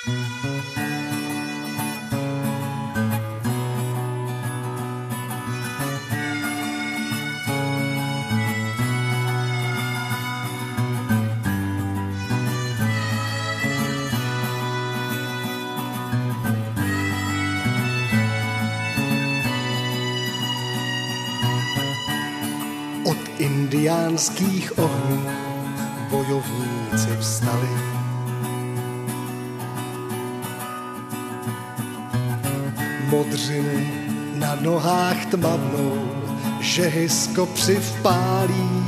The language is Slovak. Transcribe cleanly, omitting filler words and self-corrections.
Od indiánských ohňů bojovníci vstali. Modřinu na nohách tmavnou žehysko přivpálí.